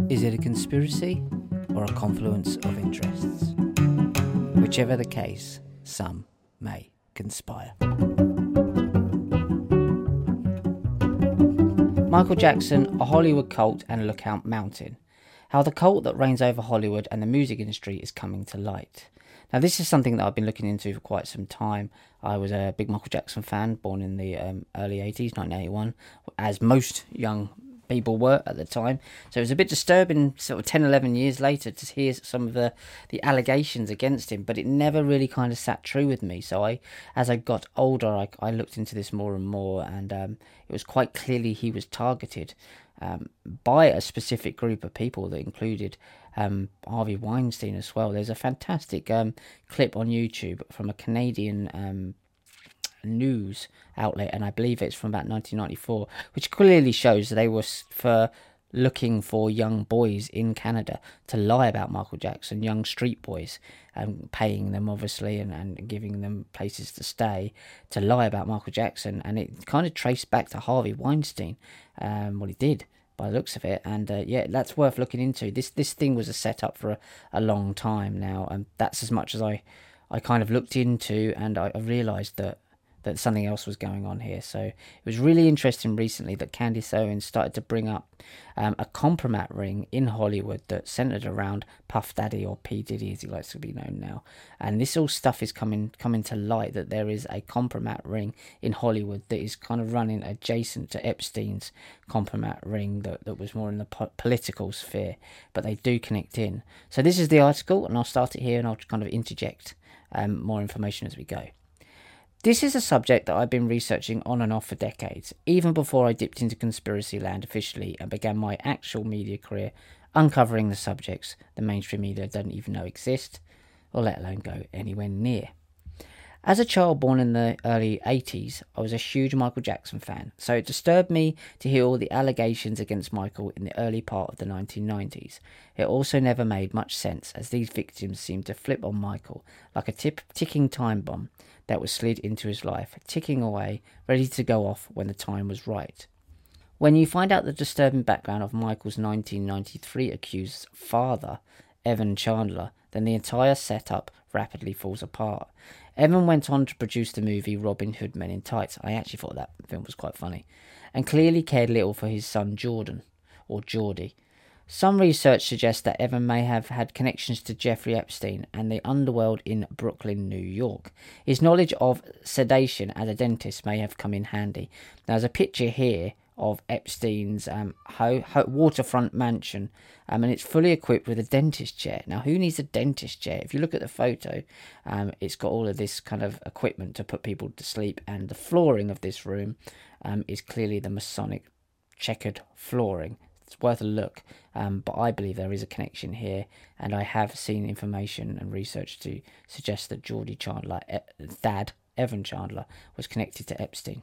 Is it a conspiracy or a confluence of interests? Whichever the case, some may conspire. Michael Jackson, a Hollywood cult and Lookout Mountain. How the cult that reigns over Hollywood and the music industry is coming to light. Now, this is something that I've been looking into for quite some time. I was a big Michael Jackson fan, born in the early 80s, 1981, as most young people were at the time. So it was a bit disturbing sort of 10, 11 years later to hear some of the allegations against him, but it never really kind of sat true with me. So as I got older, I looked into this more and more, and it was quite clearly he was targeted by a specific group of people that included Harvey Weinstein as well. There's a fantastic clip on YouTube from a Canadian news outlet, and I believe it's from about 1994, which clearly shows they were looking for young boys in Canada to lie about Michael Jackson, young street boys, paying them obviously and giving them places to stay to lie about Michael Jackson. And it kind of traced back to Harvey Weinstein, what he did by the looks of it. And yeah, that's worth looking into. This thing was a setup for a long time now, and that's as much as I kind of looked into, and I realised that something else was going on here. So it was really interesting recently that Candace Owens started to bring up a compromat ring in Hollywood that centered around Puff Daddy, or P. Diddy as he likes to be known now. And this all stuff is coming to light, that there is a compromat ring in Hollywood that is kind of running adjacent to Epstein's compromat ring that was more in the political sphere, but they do connect in. So this is the article, and I'll start it here, and I'll kind of interject more information as we go. This is a subject that I've been researching on and off for decades, even before I dipped into conspiracy land officially and began my actual media career uncovering the subjects the mainstream media doesn't even know exist, or let alone go anywhere near. As a child born in the early 80s, I was a huge Michael Jackson fan, so it disturbed me to hear all the allegations against Michael in the early part of the 1990s. It also never made much sense, as these victims seemed to flip on Michael like a ticking time bomb that was slid into his life, ticking away, ready to go off when the time was right. When you find out the disturbing background of Michael's 1993 accused's father, Evan Chandler, then the entire setup rapidly falls apart. Evan went on to produce the movie Robin Hood Men in Tights. I actually thought that film was quite funny, and clearly cared little for his son Jordan, or Geordie. Some research suggests that Evan may have had connections to Jeffrey Epstein and the underworld in Brooklyn, New York. His knowledge of sedation as a dentist may have come in handy. There's a picture here of Epstein's waterfront mansion, and it's fully equipped with a dentist chair. Now, who needs a dentist chair? If you look at the photo, it's got all of this kind of equipment to put people to sleep, and the flooring of this room is clearly the Masonic checkered flooring. It's worth a look, but I believe there is a connection here, and I have seen information and research to suggest that Geordie Chandler, Dad Evan Chandler, was connected to Epstein.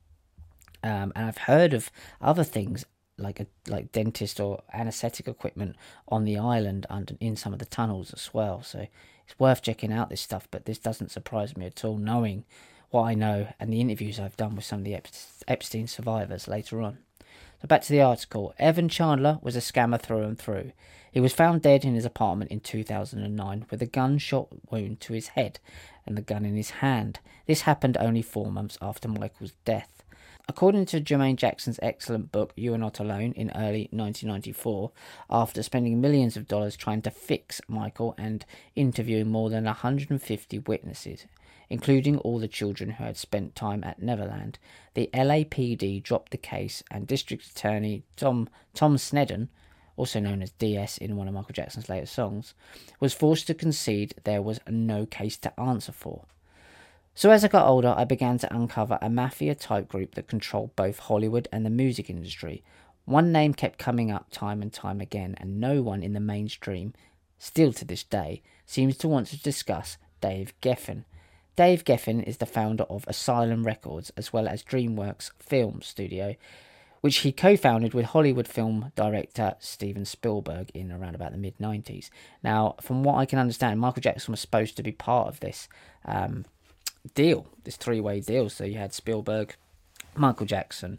And I've heard of other things like dentist or anaesthetic equipment on the island and in some of the tunnels as well. So it's worth checking out this stuff, but this doesn't surprise me at all, knowing what I know and the interviews I've done with some of the Epstein survivors later on. So back to the article. Evan Chandler was a scammer through and through. He was found dead in his apartment in 2009 with a gunshot wound to his head and the gun in his hand. This happened only 4 months after Michael's death. According to Jermaine Jackson's excellent book, You Are Not Alone, in early 1994, after spending millions of dollars trying to fix Michael and interviewing more than 150 witnesses, including all the children who had spent time at Neverland, the LAPD dropped the case, and District Attorney Tom Sneddon, also known as DS in one of Michael Jackson's later songs, was forced to concede there was no case to answer for. So as I got older, I began to uncover a mafia-type group that controlled both Hollywood and the music industry. One name kept coming up time and time again, and no one in the mainstream, still to this day, seems to want to discuss Dave Geffen. Dave Geffen is the founder of Asylum Records, as well as DreamWorks Film Studio, which he co-founded with Hollywood film director Steven Spielberg in around about the mid-90s. Now, from what I can understand, Michael Jackson was supposed to be part of this deal, this three-way deal. So you had Spielberg, Michael Jackson,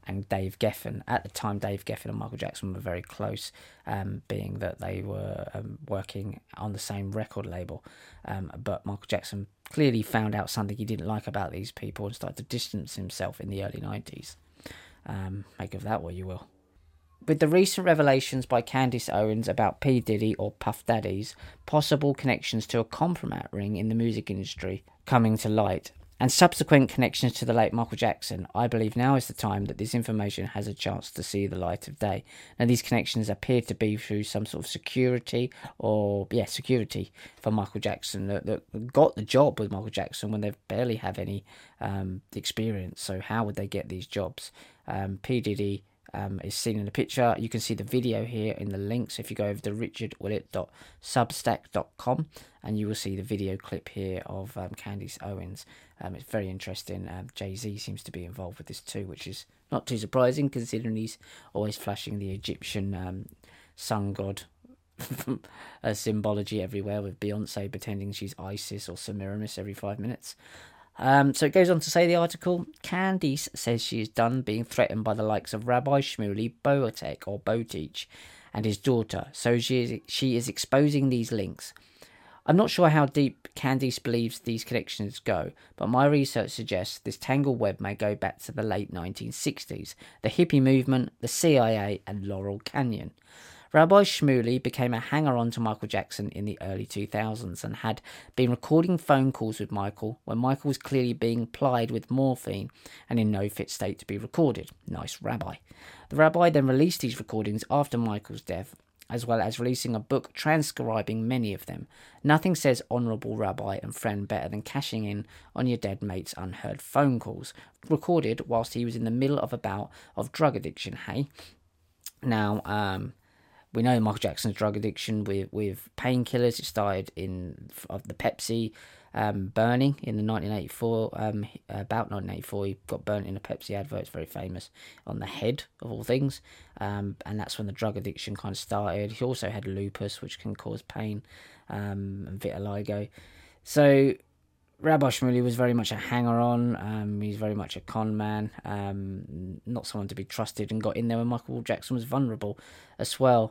and Dave Geffen. At the time, Dave Geffen and Michael Jackson were very close, being that they were working on the same record label. But Michael Jackson clearly found out something he didn't like about these people and started to distance himself in the early 90s. Make of that what you will. With the recent revelations by Candace Owens about P. Diddy or Puff Daddy's possible connections to a compromat ring in the music industry coming to light, and subsequent connections to the late Michael Jackson, I believe now is the time that this information has a chance to see the light of day. Now, these connections appear to be through some sort of security for Michael Jackson that got the job with Michael Jackson when they barely have any experience. So how would they get these jobs? P. Diddy is seen in the picture. You can see the video here in the link. So if you go over to richardwillett.substack.com, and you will see the video clip here of Candace Owens. It's very interesting. Jay-Z seems to be involved with this too, which is not too surprising considering he's always flashing the Egyptian sun god symbology everywhere, with Beyonce pretending she's Isis or Semiramis every 5 minutes. So it goes on to say, the article, Candice says she is done being threatened by the likes of Rabbi Shmuley Boteach and his daughter, so she is exposing these links. I'm not sure how deep Candice believes these connections go, but my research suggests this tangled web may go back to the late 1960s, the hippie movement, the CIA and Laurel Canyon. Rabbi Shmuley became a hanger-on to Michael Jackson in the early 2000s and had been recording phone calls with Michael when Michael was clearly being plied with morphine and in no fit state to be recorded. Nice rabbi. The rabbi then released these recordings after Michael's death, as well as releasing a book transcribing many of them. Nothing says honourable rabbi and friend better than cashing in on your dead mate's unheard phone calls, recorded whilst he was in the middle of a bout of drug addiction, hey? Now, we know Michael Jackson's drug addiction with painkillers. It started in the Pepsi burning in the 1984. About 1984, he got burnt in a Pepsi advert. It's very famous, on the head of all things. And that's when the drug addiction kind of started. He also had lupus, which can cause pain, and vitiligo. So Rabbi Shmuley was very much a hanger-on. He's very much a con man, not someone to be trusted, and got in there when Michael Jackson was vulnerable as well.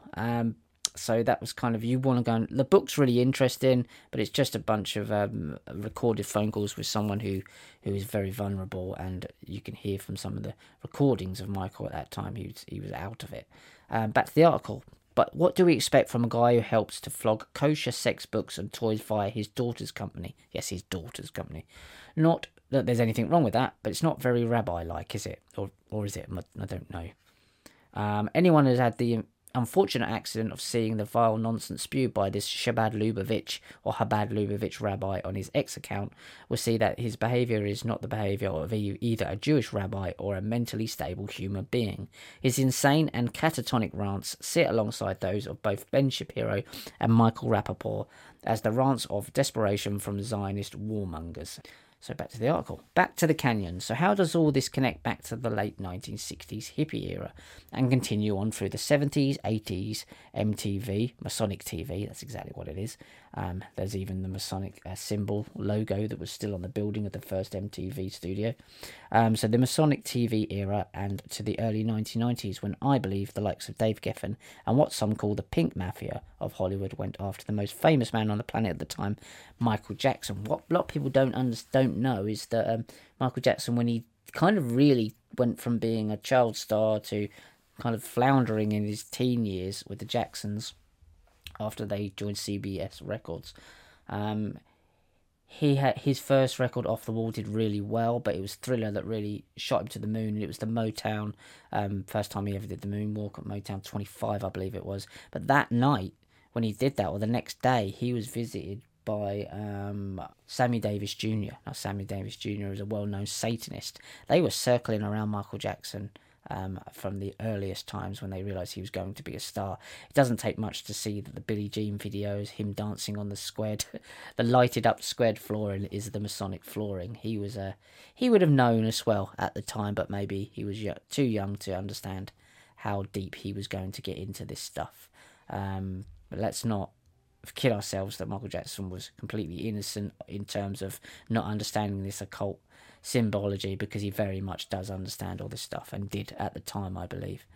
So that was kind of, you want to go and, the book's really interesting, but it's just a bunch of recorded phone calls with someone who is very vulnerable, and you can hear from some of the recordings of Michael at that time, he was out of it. Back to the article. But what do we expect from a guy who helps to flog kosher sex books and toys via his daughter's company? Yes, his daughter's company. Not that there's anything wrong with that, but it's not very rabbi-like, is it? Or is it? I don't know. Anyone who's had the unfortunate accident of seeing the vile nonsense spewed by this Chabad Lubavitch or Chabad Lubavitch rabbi on his X account will see that his behaviour is not the behaviour of either a Jewish rabbi or a mentally stable human being. His insane and catatonic rants sit alongside those of both Ben Shapiro and Michael Rappaport as the rants of desperation from Zionist warmongers. So back to the article. Back to the canyon. So how does all this connect back to the late 1960s hippie era and continue on through the 70s, 80s, MTV, Masonic TV, that's exactly what it is. There's even the Masonic symbol logo that was still on the building of the first MTV studio. So the Masonic TV era and to the early 1990s, when I believe the likes of Dave Geffen and what some call the Pink Mafia of Hollywood went after the most famous man on the planet at the time, Michael Jackson. What a lot of people don't know is that Michael Jackson, when he kind of really went from being a child star to kind of floundering in his teen years with the Jacksons after they joined CBS Records, he had his first record, Off the Wall, did really well, but it was Thriller that really shot him to the moon. It was the Motown, first time he ever did the moonwalk at Motown 25, I believe it was. But that night, when he did that, or the next day, he was visited by Sammy Davis Jr. Now, Sammy Davis Jr. is a well-known Satanist. They were circling around Michael Jackson from the earliest times when they realised he was going to be a star. It doesn't take much to see that the Billie Jean videos, him dancing on the squared, the lighted up squared flooring is the Masonic flooring. He would have known as well at the time, but maybe he was too young to understand how deep he was going to get into this stuff. But let's not kid ourselves that Michael Jackson was completely innocent in terms of not understanding this occult symbology, because he very much does understand all this stuff, and did at the time, I believe.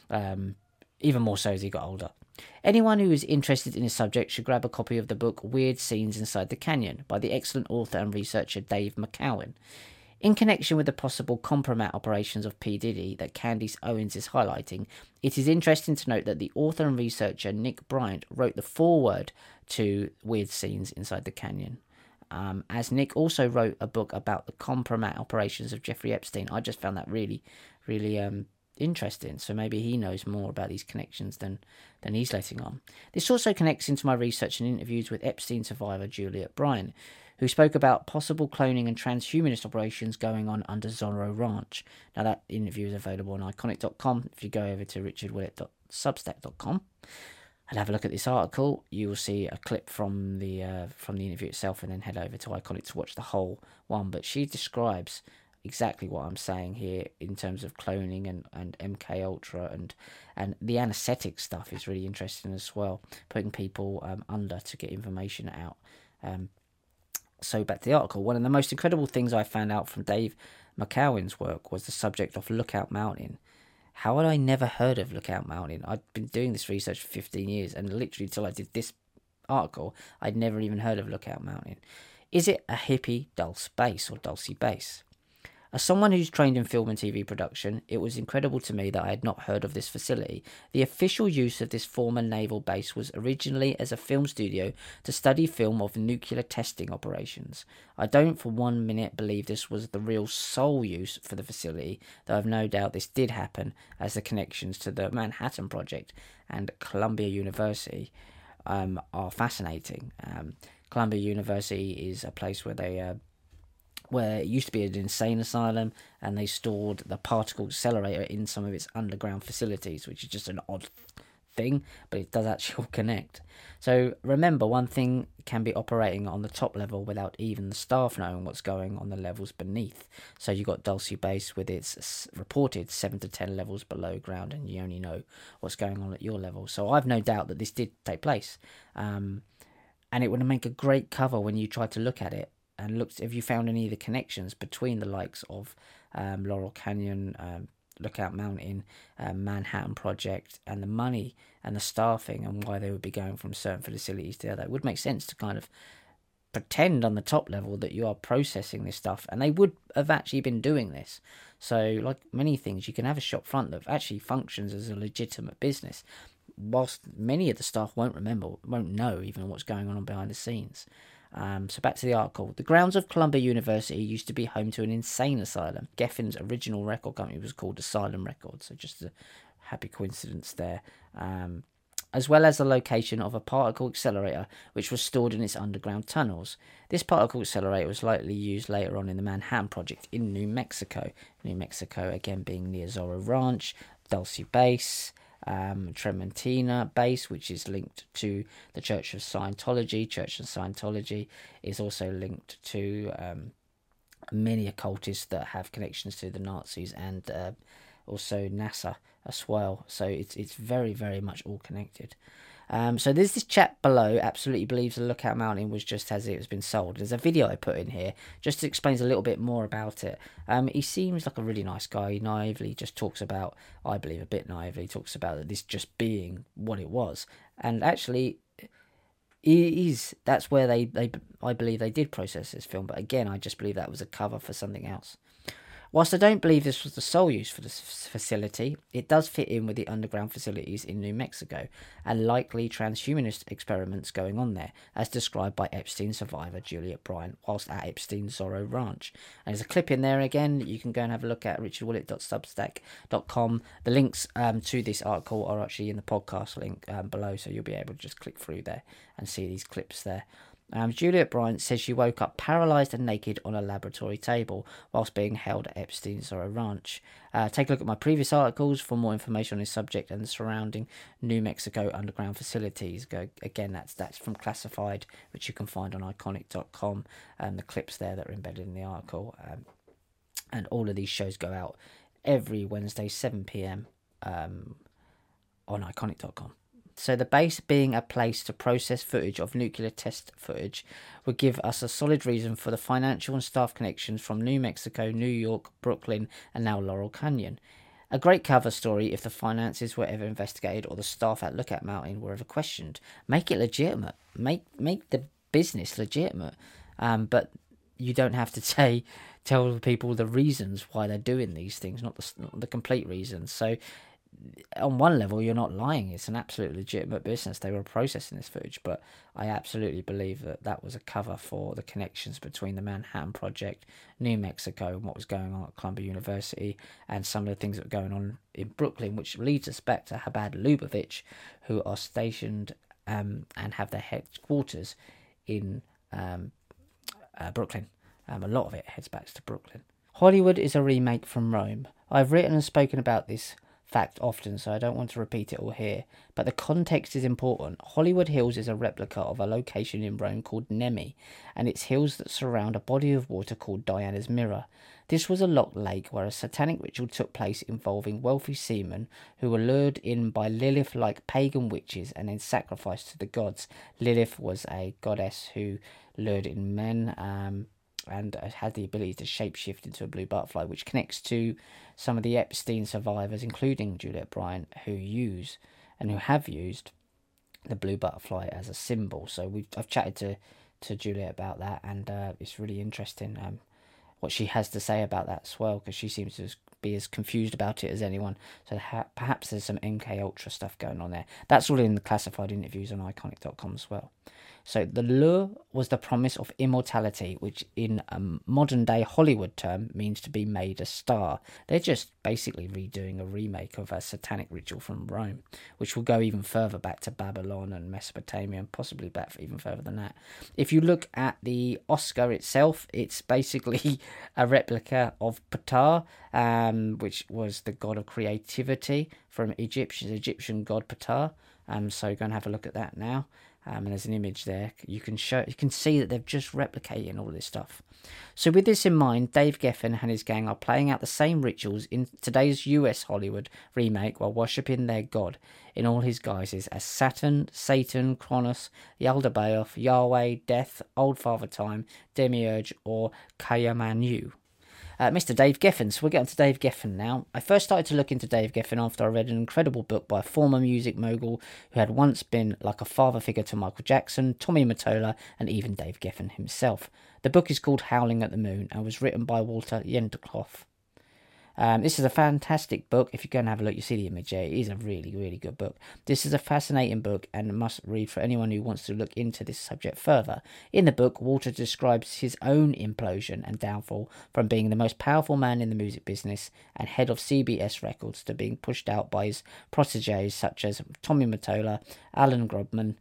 Even more so as he got older. Anyone who is interested in this subject should grab a copy of the book Weird Scenes Inside the Canyon by the excellent author and researcher Dave McCowan. In connection with the possible compromat operations of P. Diddy that Candace Owens is highlighting, it is interesting to note that the author and researcher Nick Bryant wrote the foreword to Weird Scenes Inside the Canyon. As Nick also wrote a book about the compromat operations of Jeffrey Epstein. I just found that really, really interesting. So maybe he knows more about these connections than he's letting on. This also connects into my research and interviews with Epstein survivor Juliet Bryant, who spoke about possible cloning and transhumanist operations going on under Zorro Ranch. Now, that interview is available on iconic.com. If you go over to richardwillett.substack.com and have a look at this article, you will see a clip from the interview itself, and then head over to Iconic to watch the whole one. But she describes exactly what I'm saying here in terms of cloning and MK Ultra, and the anesthetic stuff is really interesting as well, putting people under to get information out. So back to the article. One of the most incredible things I found out from Dave McCowan's work was the subject of Lookout Mountain. How had I never heard of Lookout Mountain? I'd been doing this research for 15 years, and literally until I did this article, I'd never even heard of Lookout Mountain. Is it a hippie dulce base or dulce base? As someone who's trained in film and TV production, it was incredible to me that I had not heard of this facility. The official use of this former naval base was originally as a film studio to study film of nuclear testing operations. I don't for 1 minute believe this was the real sole use for the facility, though I've no doubt this did happen, as the connections to the Manhattan Project and Columbia University are fascinating. Columbia University is a place where it used to be an insane asylum, and they stored the particle accelerator in some of its underground facilities, which is just an odd thing, but it does actually all connect. So remember, one thing can be operating on the top level without even the staff knowing what's going on the levels beneath. So you've got Dulce Base with its reported 7 to 10 levels below ground, and you only know what's going on at your level. So I've no doubt that this did take place, and it would make a great cover when you try to look at it. And looked if you found any of the connections between the likes of Laurel Canyon, Lookout Mountain, Manhattan Project, and the money and the staffing, and why they would be going from certain facilities to the other. It would make sense to kind of pretend on the top level that you are processing this stuff, and they would have actually been doing this. So, like many things, you can have a shop front that actually functions as a legitimate business, whilst many of the staff won't know even what's going on behind the scenes. So back to the article. The grounds of Columbia University used to be home to an insane asylum. Geffen's original record company was called Asylum Records, so just a happy coincidence there. As well as the location of a particle accelerator, which was stored in its underground tunnels. This particle accelerator was likely used later on in the Manhattan Project in New Mexico. New Mexico, again, being near Zorro Ranch, Dulce Base, Trementina Base, which is linked to the Church of Scientology. Church of Scientology is also linked to many occultists that have connections to the Nazis, and also NASA as well. So it's very, very much all connected. So there's this chap below absolutely believes the Lookout Mountain was just as it has been sold. There's a video I put in here just explains a little bit more about it. He seems like a really nice guy. He naively just talks about, I believe a bit naively, talks about this just being what it was. And actually, that's where I believe they did process this film. But again, I just believe that was a cover for something else. Whilst I don't believe this was the sole use for this facility, it does fit in with the underground facilities in New Mexico and likely transhumanist experiments going on there, as described by Epstein survivor Juliet Bryant whilst at Epstein's Zorro Ranch. And there's a clip in there again that you can go and have a look at richardwillett.substack.com. The links to this article are actually in the podcast link below, so you'll be able to just click through there and see these clips there. Juliet Bryant says she woke up paralysed and naked on a laboratory table whilst being held at Epstein's Zorro Ranch. Take a look at my previous articles for more information on this subject and the surrounding New Mexico underground facilities. Again, that's from Classified, which you can find on iconic.com, and the clips there that are embedded in the article. And all of these shows go out every Wednesday, 7 p.m. On iconic.com. So the base being a place to process footage of nuclear test footage would give us a solid reason for the financial and staff connections from New Mexico, New York, Brooklyn, and now Laurel Canyon. A great cover story if the finances were ever investigated or the staff at Lookout Mountain were ever questioned. Make it legitimate. Make the business legitimate. But you don't have to tell people the reasons why they're doing these things, not the complete reasons. So on one level, you're not lying. It's an absolute legitimate business. They were processing this footage, but I absolutely believe that was a cover for the connections between the Manhattan Project, New Mexico, and what was going on at Columbia University, and some of the things that were going on in Brooklyn, which leads us back to Chabad Lubavitch, who are stationed and have their headquarters in Brooklyn. A lot of it heads back to Brooklyn. Hollywood is a remake from Rome. I've written and spoken about this fact often, so I don't want to repeat it all here, but the context is important. Hollywood Hills is a replica of a location in Rome called Nemi, and it's hills that surround a body of water called Diana's Mirror. This was a locked lake where a satanic ritual took place involving wealthy seamen who were lured in by Lilith-like pagan witches and then sacrificed to the gods. Lilith was a goddess who lured in men and had the ability to shapeshift into a blue butterfly, which connects to some of the Epstein survivors, including Juliet Bryant, who have used the blue butterfly as a symbol. So I've chatted to Juliet about that, and it's really interesting what she has to say about that as well, because she seems to be as confused about it as anyone. So perhaps there's some MK Ultra stuff going on there. That's all in the classified interviews on iconic.com as well. So the lure was the promise of immortality, which in a modern day Hollywood term means to be made a star. They're just basically redoing a remake of a satanic ritual from Rome, which will go even further back to Babylon and Mesopotamia, and possibly back even further than that. If you look at the Oscar itself, it's basically a replica of Ptah, which was the god of creativity from Egyptian god Ptah. So go and have a look at that now. And there's an image there. You can see that they're just replicating all this stuff. So with this in mind, Dave Geffen and his gang are playing out the same rituals in today's US Hollywood remake while worshipping their god in all his guises as Saturn, Satan, Kronos, Yaldabaoth, Yahweh, Death, Old Father Time, Demiurge, or Kayamanu. Mr. Dave Geffen. So we're getting to Dave Geffen now. I first started to look into Dave Geffen after I read an incredible book by a former music mogul who had once been like a father figure to Michael Jackson, Tommy Mottola, and even Dave Geffen himself. The book is called Howling at the Moon and was written by Walter Yendorf. This is a fantastic book. If you go and have a look, you see the image here. It is a really, really good book. This is a fascinating book and a must read for anyone who wants to look into this subject further. In the book, Walter describes his own implosion and downfall from being the most powerful man in the music business and head of CBS Records to being pushed out by his proteges such as Tommy Mottola, Alan Grobman,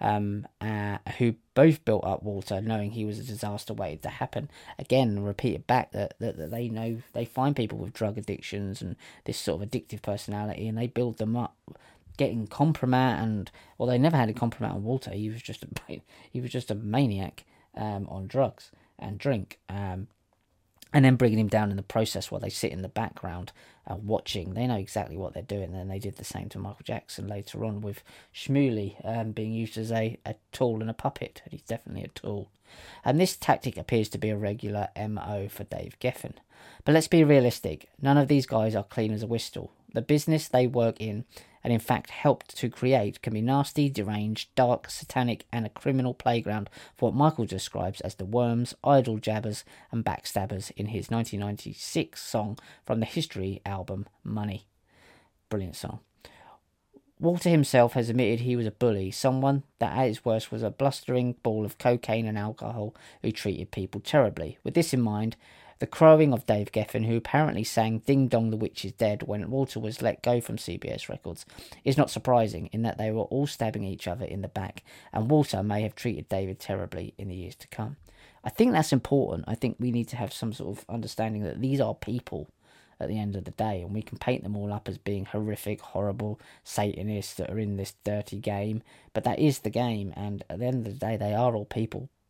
who both built up Walter, knowing he was a disaster waiting to happen. Again, repeat it back that they know they find people with drug addictions and this sort of addictive personality, and they build them up, getting compromat. They never had a compromat on Walter. He was just a maniac on drugs and drink. And then bringing him down in the process while they sit in the background watching. They know exactly what they're doing. And they did the same to Michael Jackson later on with Shmuley being used as a tool and a puppet. And he's definitely a tool. And this tactic appears to be a regular MO for Dave Geffen. But let's be realistic. None of these guys are clean as a whistle. The business they work in and in fact helped to create can be nasty, deranged, dark, satanic and a criminal playground for what Michael describes as the worms, idol jabbers and backstabbers in his 1996 song from the History album Money. Brilliant song. Walter himself has admitted he was a bully, someone that at his worst was a blustering ball of cocaine and alcohol who treated people terribly. With this in mind, the crowing of Dave Geffen, who apparently sang Ding Dong the Witch is Dead when Walter was let go from CBS Records, is not surprising in that they were all stabbing each other in the back, and Walter may have treated David terribly in the years to come. I think that's important. I think we need to have some sort of understanding that these are people at the end of the day, and we can paint them all up as being horrific, horrible Satanists that are in this dirty game, but that is the game, and at the end of the day, they are all people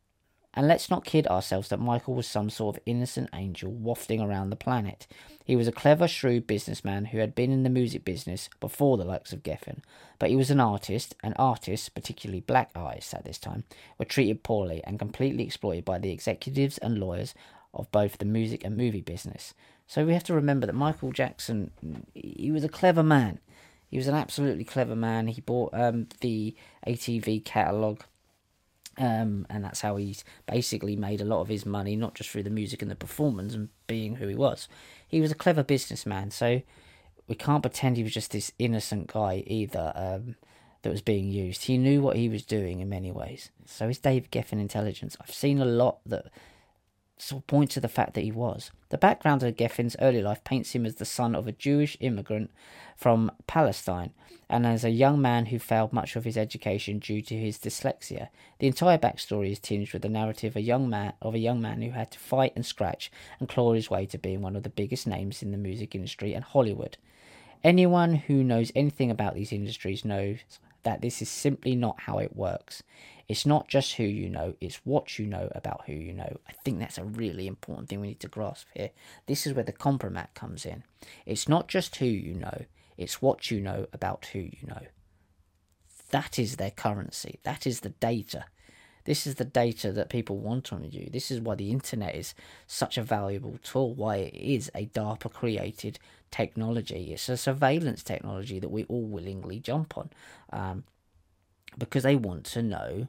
And let's not kid ourselves that Michael was some sort of innocent angel wafting around the planet. He was a clever, shrewd businessman who had been in the music business before the likes of Geffen. But he was an artist, and artists, particularly black artists at this time, were treated poorly and completely exploited by the executives and lawyers of both the music and movie business. So we have to remember that Michael Jackson, he was a clever man. He was an absolutely clever man. He bought the ATV catalogue. And that's how he's basically made a lot of his money, not just through the music and the performance and being who he was. He was a clever businessman, so we can't pretend he was just this innocent guy either that was being used. He knew what he was doing in many ways. So is Dave Geffen intelligence? I've seen a lot that sort of point to the fact that he was. The background of Geffen's early life paints him as the son of a Jewish immigrant from Palestine, and as a young man who failed much of his education due to his dyslexia. The entire backstory is tinged with the narrative of a young man who had to fight and scratch and claw his way to being one of the biggest names in the music industry and Hollywood. Anyone who knows anything about these industries knows that this is simply not how it works. It's not just who you know, it's what you know about who you know. I think that's a really important thing we need to grasp here. This is where the compromat comes in. It's not just who you know, it's what you know about who you know. That is their currency. That is the data. This is the data that people want on you. This is why the internet is such a valuable tool, why it is a DARPA created technology. It's a surveillance technology that we all willingly jump on because they want to know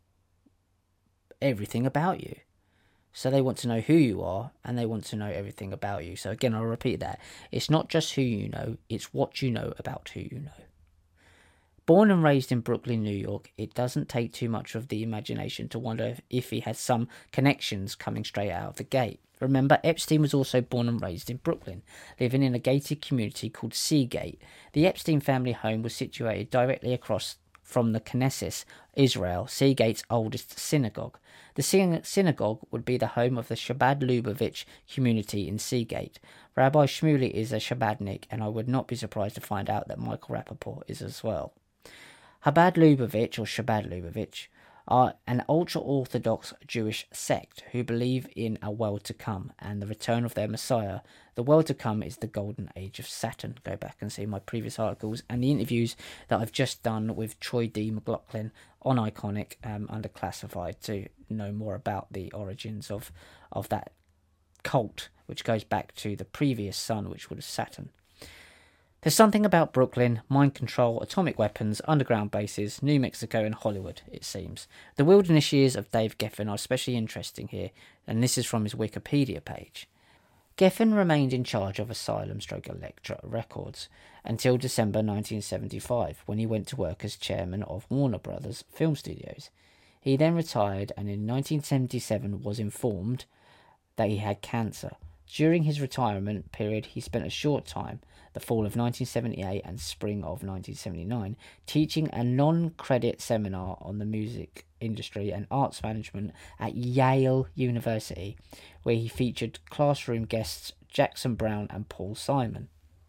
everything about you. So they want to know who you are and they want to know everything about you. So again, I'll repeat that. It's not just who you know, it's what you know about who you know. Born and raised in Brooklyn, New York, it doesn't take too much of the imagination to wonder if he had some connections coming straight out of the gate. Remember, Epstein was also born and raised in Brooklyn, living in a gated community called Seagate. The Epstein family home was situated directly across from the Knesset, Israel, Seagate's oldest synagogue. The synagogue would be the home of the Chabad Lubavitch community in Seagate. Rabbi Shmuley is a Chabadnik, and I would not be surprised to find out that Michael Rappaport is as well. Chabad Lubavitch, or Chabad Lubavitch, are an ultra-Orthodox Jewish sect who believe in a world to come and the return of their Messiah. The world to come is the golden age of Saturn. Go back and see my previous articles and the interviews that I've just done with Troy D. McLaughlin on Iconic under Classified to know more about the origins of that cult, which goes back to the previous sun, which was Saturn. There's something about Brooklyn, mind control, atomic weapons, underground bases, New Mexico and Hollywood, it seems. The wilderness years of Dave Geffen are especially interesting here, and this is from his Wikipedia page. Geffen remained in charge of Asylum/Elektra Records until December 1975, when he went to work as chairman of Warner Brothers Film Studios. He then retired and in 1977 was informed that he had cancer. During his retirement period, he spent a short time, the fall of 1978 and spring of 1979, teaching a non-credit seminar on the music industry and arts management at Yale University, where he featured classroom guests Jackson Browne and Paul Simon.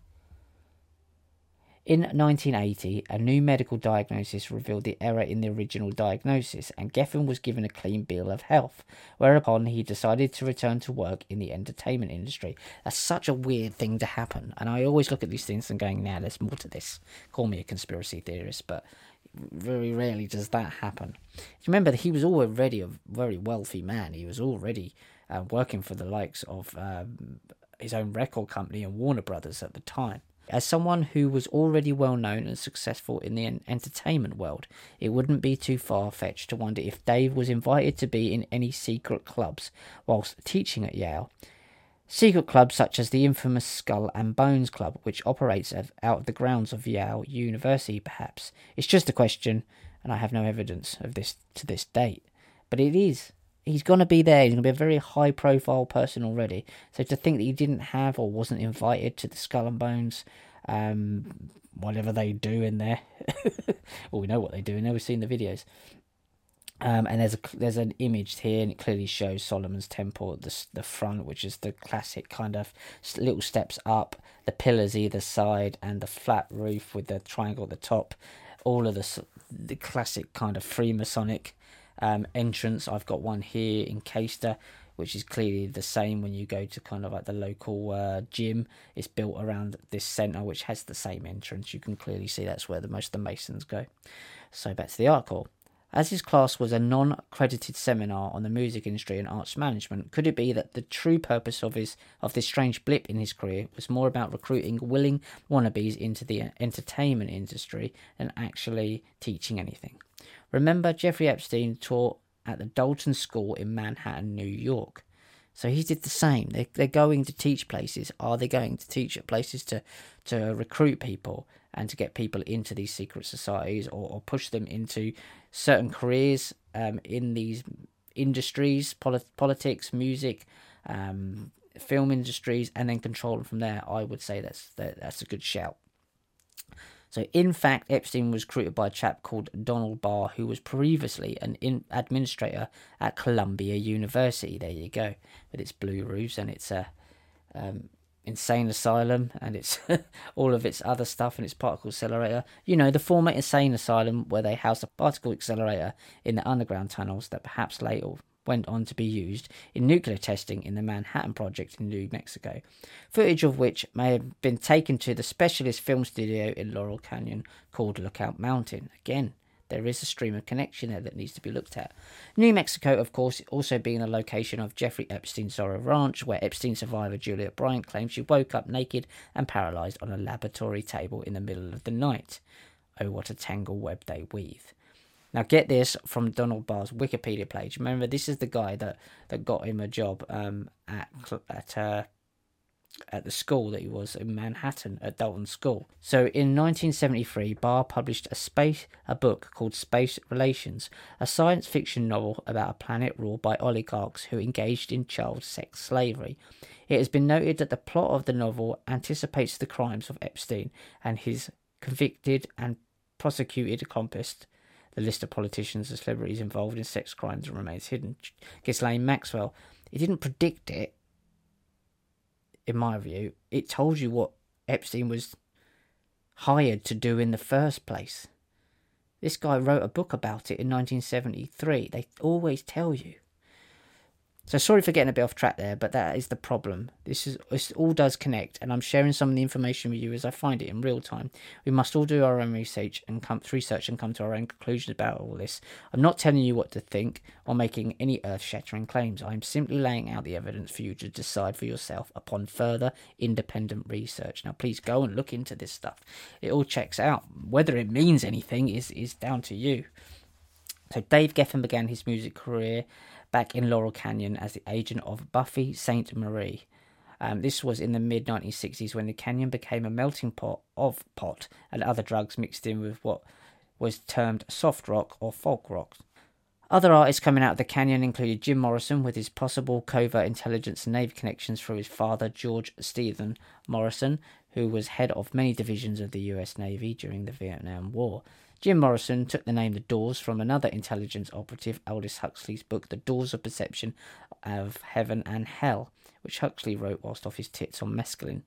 In 1980, a new medical diagnosis revealed the error in the original diagnosis, and Geffen was given a clean bill of health, whereupon he decided to return to work in the entertainment industry. That's such a weird thing to happen, and I always look at these things and going, nah, there's more to this. Call me a conspiracy theorist, but very rarely does that happen. Remember that he was already a very wealthy man. He was already working for the likes of his own record company and Warner Brothers at the time. As someone who was already well known and successful in the entertainment world, it wouldn't be too far-fetched to wonder if Dave was invited to be in any secret clubs whilst teaching at Yale. Secret clubs such as the infamous Skull and Bones Club, which operates out of the grounds of Yale University, perhaps. It's just a question, and I have no evidence of this to this date. But it is. He's going to be there. He's going to be a very high-profile person already. So to think that he didn't have or wasn't invited to the Skull and Bones, whatever they do in there. Well, we know what they do, and we've seen the videos. And there's an image here, and it clearly shows Solomon's Temple at the front, which is the classic kind of little steps up, the pillars either side, and the flat roof with the triangle at the top. All of the classic kind of Freemasonic entrance. I've got one here in Caister, which is clearly the same when you go to kind of like the local gym. It's built around this centre, which has the same entrance. You can clearly see that's where most of the Masons go. So back to the art call. As his class was a non-accredited seminar on the music industry and arts management, could it be that the true purpose of this strange blip in his career was more about recruiting willing wannabes into the entertainment industry than actually teaching anything? Remember, Jeffrey Epstein taught at the Dalton School in Manhattan, New York. So he did the same. They're going to teach places. Are they going to teach at places to recruit people and to get people into these secret societies, or push them into certain careers in these industries, politics, music, film industries, and then control them from there? I would say that's a good shout. So, in fact, Epstein was recruited by a chap called Donald Barr, who was previously an administrator at Columbia University. There you go, with its blue roofs and its insane asylum and its all of its other stuff and its particle accelerator. You know, the former insane asylum where they housed a particle accelerator in the underground tunnels that perhaps later went on to be used in nuclear testing in the Manhattan Project in New Mexico, footage of which may have been taken to the specialist film studio in Laurel Canyon called Lookout Mountain. Again, there is a stream of connection there that needs to be looked at. New Mexico, of course, also being the location of Jeffrey Epstein's Zorro Ranch, where Epstein survivor Juliet Bryant claims she woke up naked and paralysed on a laboratory table in the middle of the night. Oh, what a tangle web they weave. Now, get this from Donald Barr's Wikipedia page. Remember, this is the guy that got him a job at the school that he was in Manhattan, at Dalton School. So, in 1973, Barr published a book called Space Relations, a science fiction novel about a planet ruled by oligarchs who engaged in child sex slavery. It has been noted that the plot of the novel anticipates the crimes of Epstein and his convicted and prosecuted accomplice. The list of politicians and celebrities involved in sex crimes remains hidden. Ghislaine Maxwell, it didn't predict it, in my view. It told you what Epstein was hired to do in the first place. This guy wrote a book about it in 1973. They always tell you. So sorry for getting a bit off track there, but that is the problem. This all does connect, and I'm sharing some of the information with you as I find it in real time. We must all do our own research and come to our own conclusions about all this. I'm not telling you what to think or making any earth-shattering claims. I'm simply laying out the evidence for you to decide for yourself upon further independent research. Now, please go and look into this stuff. It all checks out. Whether it means anything is down to you. So Dave Geffen began his music career back in Laurel Canyon as the agent of Buffy Sainte-Marie. This was in the mid-1960s when the canyon became a melting pot of pot and other drugs mixed in with what was termed soft rock or folk rock. Other artists coming out of the canyon included Jim Morrison, with his possible covert intelligence and Navy connections through his father, George Stephen Morrison, who was head of many divisions of the US Navy during the Vietnam War. Jim Morrison took the name The Doors from another intelligence operative, Aldous Huxley's book The Doors of Perception of Heaven and Hell, which Huxley wrote whilst off his tits on mescaline.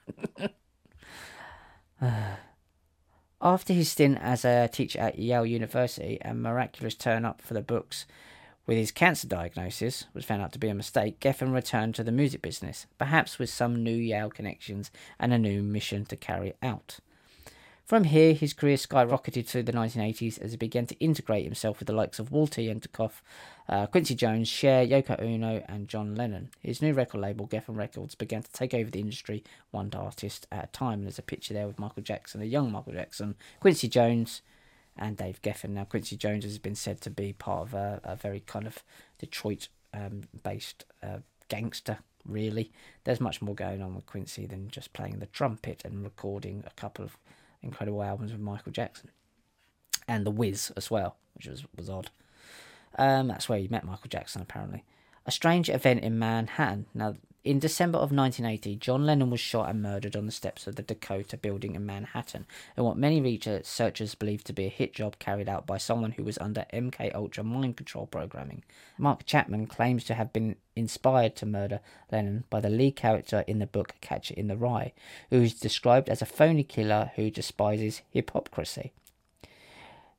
After his stint as a teacher at Yale University, a miraculous turn-up for the books with his cancer diagnosis was found out to be a mistake, Geffen returned to the music business, perhaps with some new Yale connections and a new mission to carry out. From here, his career skyrocketed through the 1980s as he began to integrate himself with the likes of Walter Yankoff, Quincy Jones, Cher, Yoko Ono, and John Lennon. His new record label, Geffen Records, began to take over the industry one artist at a time. And there's a picture there with Michael Jackson, a young Michael Jackson, Quincy Jones, and Dave Geffen. Now, Quincy Jones has been said to be part of a very kind of Detroit-based gangster, really. There's much more going on with Quincy than just playing the trumpet and recording a couple of incredible albums with Michael Jackson and The Wiz as well, which was odd. That's where he met Michael Jackson, apparently. A strange event in Manhattan. Now, in December of 1980, John Lennon was shot and murdered on the steps of the Dakota building in Manhattan, in what many researchers believe to be a hit job carried out by someone who was under MK-Ultra mind control programming. Mark Chapman claims to have been inspired to murder Lennon by the lead character in the book Catcher in the Rye, who is described as a phony killer who despises hypocrisy.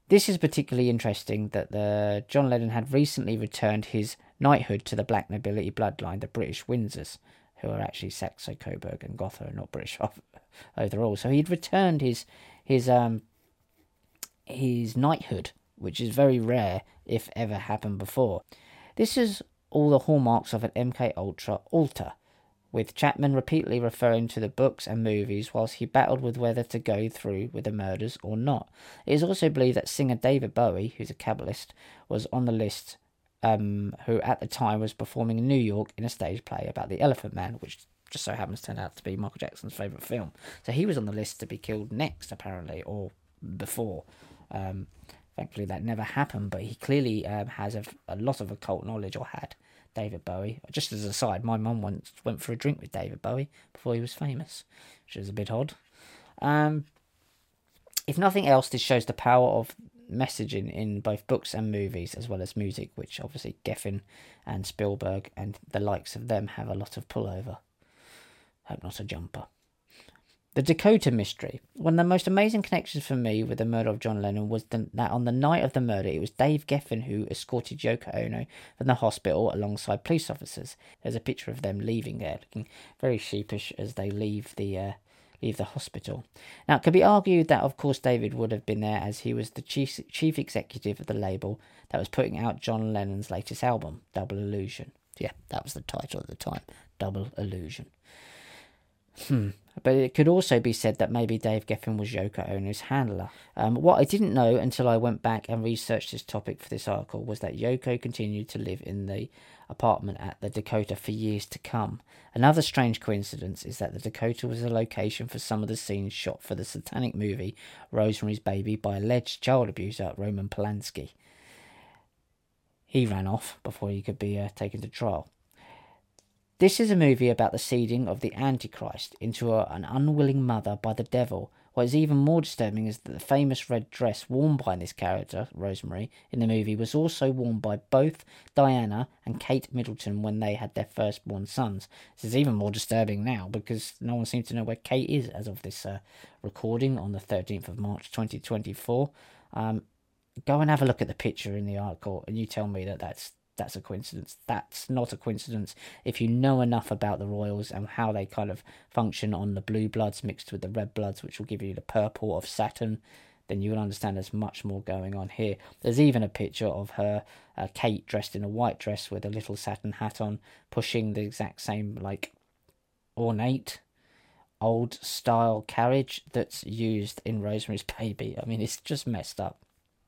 This is particularly interesting that John Lennon had recently returned his knighthood to the black nobility bloodline, the British Windsors, who are actually Saxe-Coburg and Gotha, not British overall. So he'd returned his knighthood, which is very rare if ever happened before. This is all the hallmarks of an MK Ultra alter, with Chapman repeatedly referring to the books and movies whilst he battled with whether to go through with the murders or not. It is also believed that singer David Bowie, who's a Kabbalist, was on the list, who at the time was performing in New York in a stage play about the Elephant Man, which just so happens to turn out to be Michael Jackson's favourite film. So he was on the list to be killed next, apparently, or before. Thankfully that never happened, but he clearly has a lot of occult knowledge, or had, David Bowie. Just as an aside, my mum once went for a drink with David Bowie before he was famous, which is a bit odd. If nothing else, this shows the power of messaging in both books and movies, as well as music, which obviously Geffen and Spielberg and the likes of them have a lot of pull over. Hope not a jumper. The Dakota mystery. One of the most amazing connections for me with the murder of John Lennon was that on the night of the murder, it was Dave Geffen who escorted Yoko Ono from the hospital alongside police officers. There's a picture of them leaving there, looking very sheepish as they leave the hospital. Now, it could be argued that, of course, David would have been there, as he was the chief executive of the label that was putting out John Lennon's latest album, Double Illusion. Yeah, that was the title at the time, Double Illusion. But it could also be said that maybe Dave Geffen was Yoko Ono's handler. What I didn't know until I went back and researched this topic for this article was that Yoko continued to live in the apartment at the Dakota for years to come. Another strange coincidence is that the Dakota was a location for some of the scenes shot for the satanic movie Rosemary's Baby by alleged child abuser Roman Polanski. He ran off before he could be taken to trial. This is a movie about the seeding of the Antichrist into an unwilling mother by the devil. What is even more disturbing is that the famous red dress worn by this character, Rosemary, in the movie was also worn by both Diana and Kate Middleton when they had their firstborn sons. This is even more disturbing now because no one seems to know where Kate is as of this recording on the 13th of March 2024. Go and have a look at the picture in the article and you tell me that that's a coincidence. That's not a coincidence. If you know enough about the royals and how they kind of function on the blue bloods mixed with the red bloods, which will give you the purple of Saturn, then you will understand there's much more going on here. There's even a picture of her, Kate, dressed in a white dress with a little Saturn hat on, pushing the exact same, ornate, old-style carriage that's used in Rosemary's Baby. I mean, it's just messed up.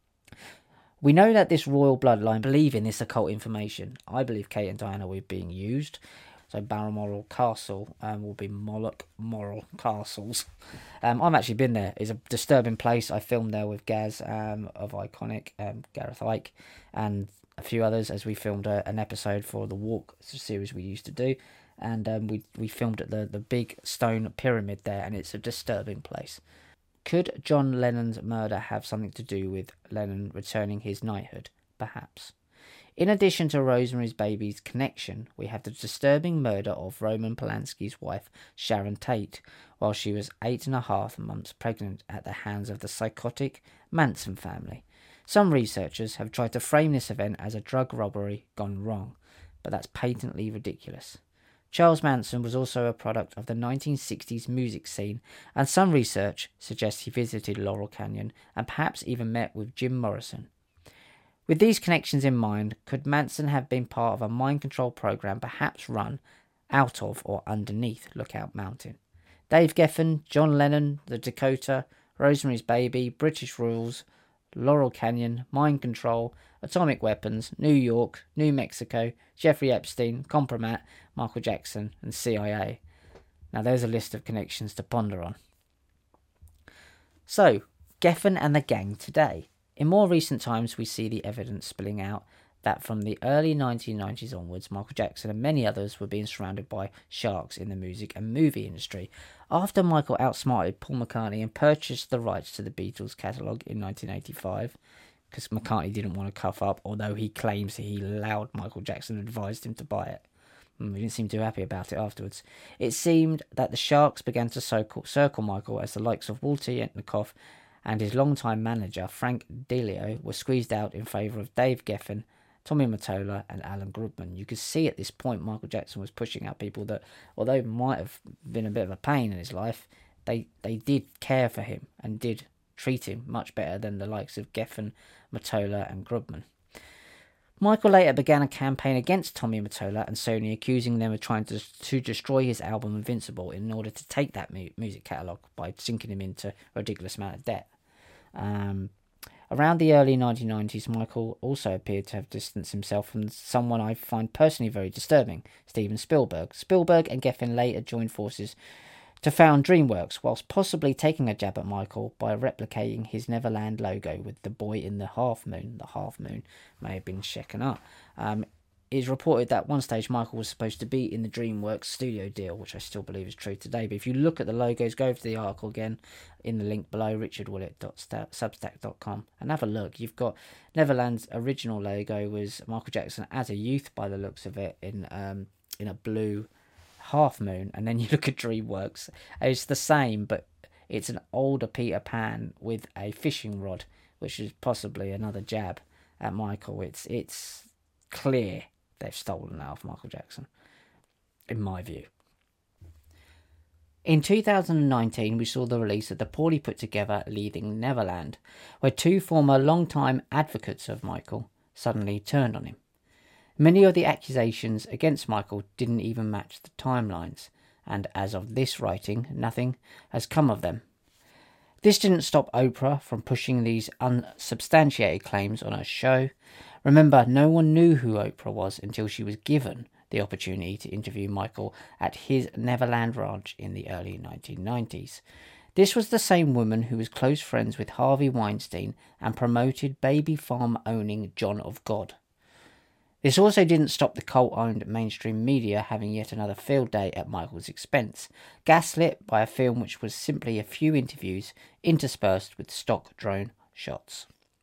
We know that this royal bloodline believe in this occult information. I believe Kate and Diana were being used. So Balmoral Castle will be Moloch Moral Castles. I've actually been there. It's a disturbing place. I filmed there with Gaz of Iconic, Gareth Icke, and a few others as we filmed an episode for The Walk, it's a series we used to do. And we filmed at the big stone pyramid there, and it's a disturbing place. Could John Lennon's murder have something to do with Lennon returning his knighthood? Perhaps. In addition to Rosemary's Baby's connection, we have the disturbing murder of Roman Polanski's wife, Sharon Tate, while she was 8.5 months pregnant at the hands of the psychotic Manson family. Some researchers have tried to frame this event as a drug robbery gone wrong, but that's patently ridiculous. Charles Manson was also a product of the 1960s music scene, and some research suggests he visited Laurel Canyon and perhaps even met with Jim Morrison. With these connections in mind, could Manson have been part of a mind control program perhaps run out of or underneath Lookout Mountain? Dave Geffen, John Lennon, the Dakota, Rosemary's Baby, British Rules, Laurel Canyon, Mind Control, Atomic Weapons, New York, New Mexico, Jeffrey Epstein, Compromat, Michael Jackson, and CIA. Now there's a list of connections to ponder on. So, Geffen and the gang today. In more recent times, we see the evidence spilling out that from the early 1990s onwards, Michael Jackson and many others were being surrounded by sharks in the music and movie industry. After Michael outsmarted Paul McCartney and purchased the rights to the Beatles catalogue in 1985, because McCartney didn't want to cough up, although he claims he allowed Michael Jackson and advised him to buy it. He didn't seem too happy about it afterwards. It seemed that the sharks began to circle Michael as the likes of Walter Yetnikoff and his longtime manager, Frank Delio, was squeezed out in favour of Dave Geffen, Tommy Mottola and Alan Grubman. You could see at this point Michael Jackson was pushing out people that, although might have been a bit of a pain in his life, they did care for him and did treat him much better than the likes of Geffen, Mottola and Grubman. Michael later began a campaign against Tommy Mottola and Sony, accusing them of trying to destroy his album Invincible in order to take that music catalogue by sinking him into a ridiculous amount of debt. Around the early 1990s, Michael also appeared to have distanced himself from someone I find personally very disturbing, Steven Spielberg. Spielberg and Geffen later joined forces to found DreamWorks, whilst possibly taking a jab at Michael by replicating his Neverland logo with the boy in the half moon. The half moon may have been Shekinah. It is reported that at one stage Michael was supposed to be in the DreamWorks studio deal, which I still believe is true today. But if you look at the logos, go over to the article again in the link below, richardwillett.substack.com, and have a look. You've got Neverland's original logo was Michael Jackson as a youth, by the looks of it, in a blue half moon, and then you look at DreamWorks, it's the same, but it's an older Peter Pan with a fishing rod, which is possibly another jab at Michael. It's clear they've stolen that off Michael Jackson, in my view. In 2019, we saw the release of the poorly put together Leaving Neverland, where two former long-time advocates of Michael suddenly turned on him. Many of the accusations against Michael didn't even match the timelines, and as of this writing, nothing has come of them. This didn't stop Oprah from pushing these unsubstantiated claims on her show. Remember, no one knew who Oprah was until she was given the opportunity to interview Michael at his Neverland Ranch in the early 1990s. This was the same woman who was close friends with Harvey Weinstein and promoted baby farm owning John of God. This also didn't stop the cult-owned mainstream media having yet another field day at Michael's expense, gaslit by a film which was simply a few interviews interspersed with stock drone shots.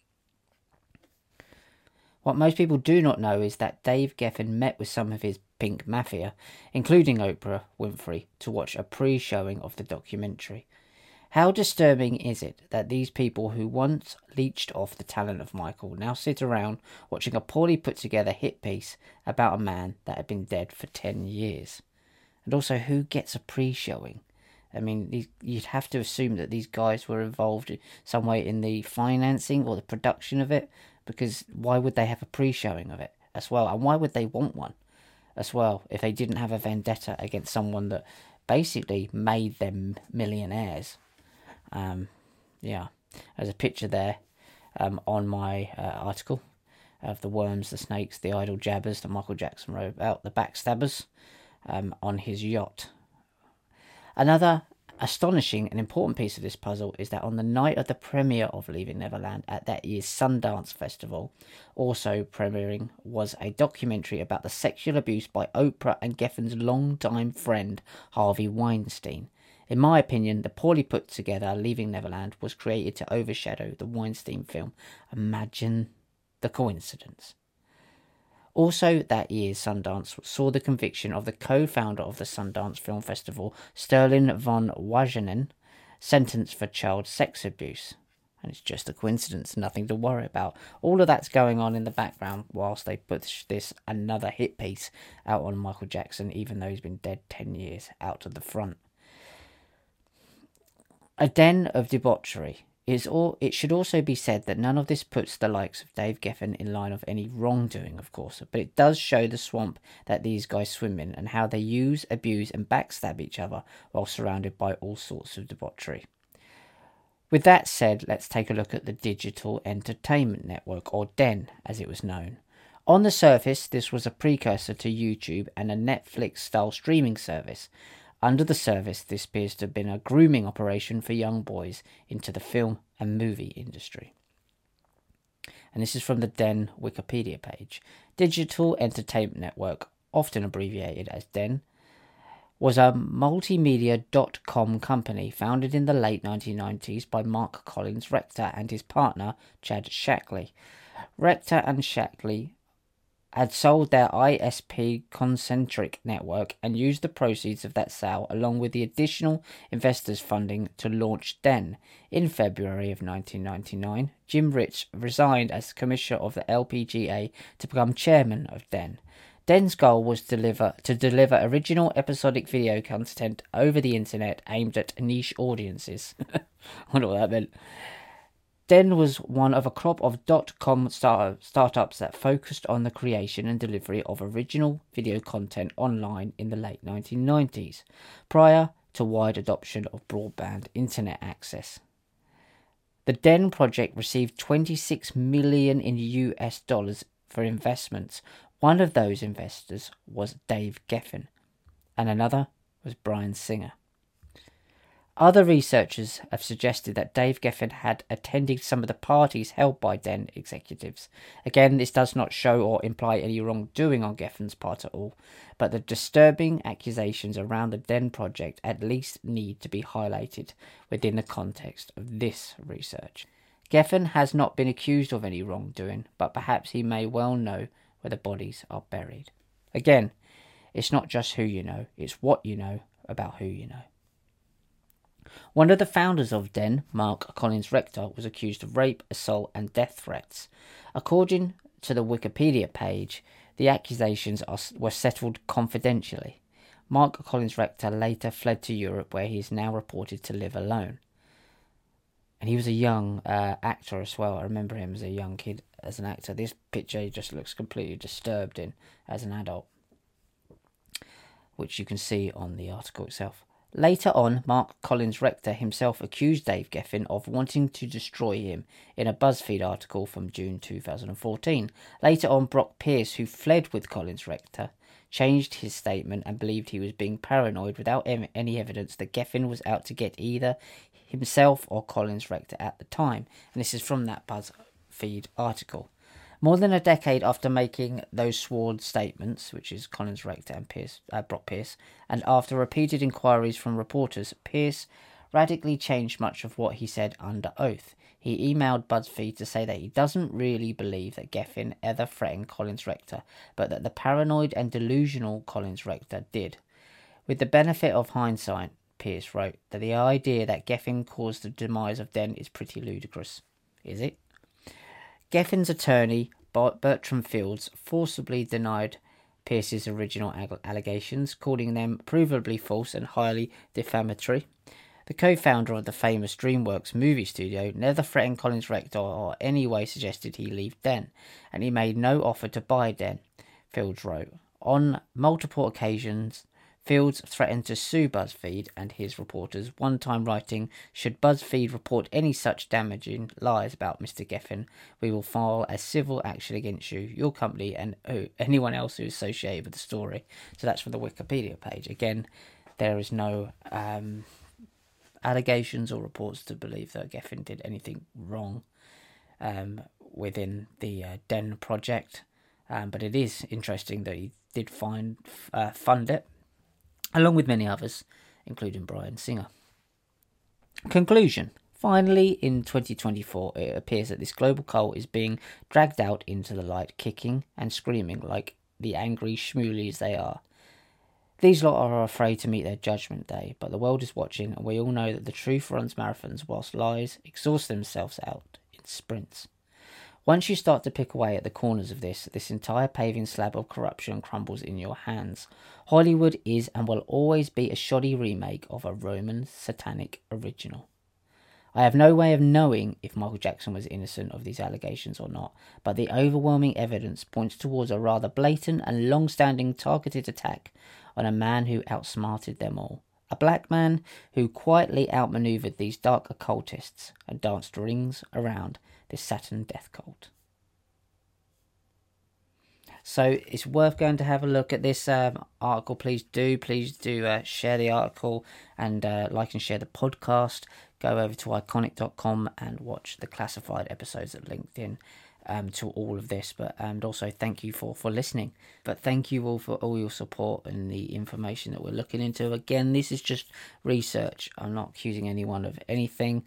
What most people do not know is that Dave Geffen met with some of his Pink Mafia, including Oprah Winfrey, to watch a pre-showing of the documentary. How disturbing is it that these people who once leeched off the talent of Michael now sit around watching a poorly put together hit piece about a man that had been dead for 10 years? And also, who gets a pre-showing? I mean, you'd have to assume that these guys were involved in some way in the financing or the production of it, because why would they have a pre-showing of it as well? And why would they want one as well if they didn't have a vendetta against someone that basically made them millionaires? There's a picture there on my article of the worms, the snakes, the idle jabbers that Michael Jackson wrote about, the backstabbers on his yacht. Another astonishing and important piece of this puzzle is that on the night of the premiere of Leaving Neverland at that year's Sundance Festival, also premiering was a documentary about the sexual abuse by Oprah and Geffen's longtime friend Harvey Weinstein. In my opinion, the poorly put together Leaving Neverland was created to overshadow the Weinstein film. Imagine the coincidence. Also that year's Sundance saw the conviction of the co-founder of the Sundance Film Festival, Sterling von Wageningen, sentenced for child sex abuse. And it's just a coincidence, nothing to worry about. All of that's going on in the background whilst they push this another hit piece out on Michael Jackson, even though he's been dead 10 years, out to the front. A den of debauchery. It should also be said that none of this puts the likes of Dave Geffen in line of any wrongdoing, of course, but it does show the swamp that these guys swim in and how they use, abuse and backstab each other while surrounded by all sorts of debauchery. With that said, let's take a look at the Digital Entertainment Network, or DEN as it was known. On the surface, this was a precursor to YouTube and a Netflix-style streaming service. Under the surface, this appears to have been a grooming operation for young boys into the film and movie industry. And this is from the DEN Wikipedia page. Digital Entertainment Network, often abbreviated as DEN, was a multimedia.com company founded in the late 1990s by Mark Collins Rector and his partner, Chad Shackley. Rector and Shackley had sold their ISP Concentric network and used the proceeds of that sale along with the additional investors' funding to launch Den. In February of 1999, Jim Rich resigned as Commissioner of the LPGA to become chairman of Den. Den's goal was to deliver original episodic video content over the internet aimed at niche audiences. I wonder what that meant. Den was one of a crop of .com startups that focused on the creation and delivery of original video content online in the late 1990s, prior to wide adoption of broadband internet access. The Den project received $26 million in US dollars for investments. One of those investors was Dave Geffen, and another was Bryan Singer. Other researchers have suggested that Dave Geffen had attended some of the parties held by Den executives. Again, this does not show or imply any wrongdoing on Geffen's part at all, but the disturbing accusations around the Den project at least need to be highlighted within the context of this research. Geffen has not been accused of any wrongdoing, but perhaps he may well know where the bodies are buried. Again, it's not just who you know, it's what you know about who you know. One of the founders of Den, Mark Collins Rector, was accused of rape, assault and death threats. According to the Wikipedia page, the accusations were settled confidentially. Mark Collins Rector later fled to Europe, where he is now reported to live alone. And he was a young actor as well. I remember him as a young kid as an actor. This picture he just looks completely disturbed in as an adult, which you can see on the article itself. Later on, Mark Collins Rector himself accused Dave Geffen of wanting to destroy him in a BuzzFeed article from June 2014. Later on, Brock Pierce, who fled with Collins Rector, changed his statement and believed he was being paranoid without any evidence that Geffen was out to get either himself or Collins Rector at the time. And this is from that BuzzFeed article. More than a decade after making those sworn statements, which is Collins Rector and Brock Pierce, and after repeated inquiries from reporters, Pierce radically changed much of what he said under oath. He emailed BuzzFeed to say that he doesn't really believe that Geffen ever threatened Collins Rector, but that the paranoid and delusional Collins Rector did. With the benefit of hindsight, Pierce wrote that the idea that Geffen caused the demise of Den is pretty ludicrous. Is it? Geffen's attorney, Bertram Fields, forcibly denied Pierce's original allegations, calling them provably false and highly defamatory. The co-founder of the famous DreamWorks movie studio never threatened Collins Rector or any way suggested he leave Den, and he made no offer to buy Den, Fields wrote. On multiple occasions, Fields threatened to sue BuzzFeed and his reporters, one time writing, "Should BuzzFeed report any such damaging lies about Mr. Geffen, we will file a civil action against you, your company, and anyone else who is associated with the story." So that's from the Wikipedia page. Again, there is no allegations or reports to believe that Geffen did anything wrong within the Den project. But it is interesting that he did fund it, along with many others, including Bryan Singer. Conclusion. Finally, in 2024, it appears that this global cult is being dragged out into the light, kicking and screaming like the angry schmoolies they are. These lot are afraid to meet their judgment day, but the world is watching, and we all know that the truth runs marathons whilst lies exhaust themselves out in sprints. Once you start to pick away at the corners of this entire paving slab of corruption crumbles in your hands. Hollywood is and will always be a shoddy remake of a Roman satanic original. I have no way of knowing if Michael Jackson was innocent of these allegations or not, but the overwhelming evidence points towards a rather blatant and long-standing targeted attack on a man who outsmarted them all. A black man who quietly outmaneuvered these dark occultists and danced rings around this Saturn death cult. So it's worth going to have a look at this article. Please do share the article and like and share the podcast. Go over to iconic.com and watch the classified episodes at LinkedIn to all of this. And also thank you for listening. But thank you all for all your support and the information that we're looking into. Again, this is just research. I'm not accusing anyone of anything.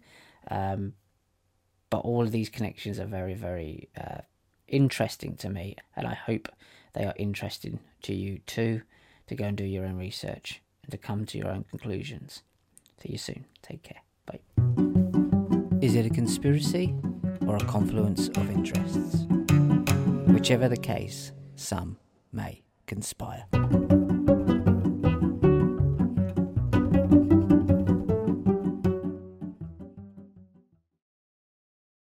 But all of these connections are very, very interesting to me, and I hope they are interesting to you too, to go and do your own research and to come to your own conclusions. See you soon. Take care. Bye. Is it a conspiracy or a confluence of interests? Whichever the case, some may conspire.